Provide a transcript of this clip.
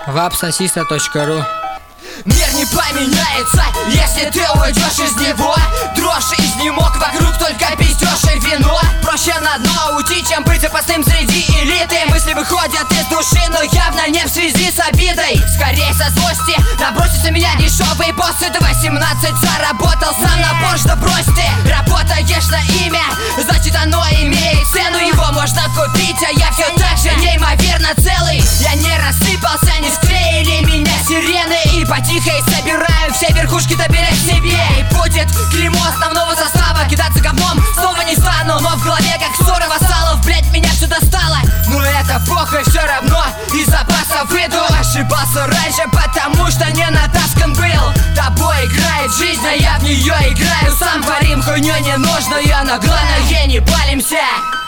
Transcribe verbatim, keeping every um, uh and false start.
вапсосиста точка ру. Мир не поменяется, если ты уйдешь из него. Дрожь из не мог, вокруг только пиздёж и вино. Проще на дно уйти, чем быть запасным среди элиты. Мысли выходят из души, но явно не в связи с обидой. Скорее со злости набросится меня дешевый босс. Это восемнадцать заработал сам на Порш, да брось ты. Работаешь на имя, значит оно имеет цену. Его можно купить, а я все так же неимоверно целый. Я не рассыпался, не склеили меня сирены. И потихой собираю все верхушки, доберешь себе. И будет клеймо основного состава. Кидаться говном снова не стану, но в голове как ссора вассалов. Блять, меня все достало, но это похуй, все равно из запаса выйду. Ошибался раньше, потому что не натаскан был. Тобой играет жизнь, а я в нее играю сам. Творим хуйню ненужную, но главное не палимся.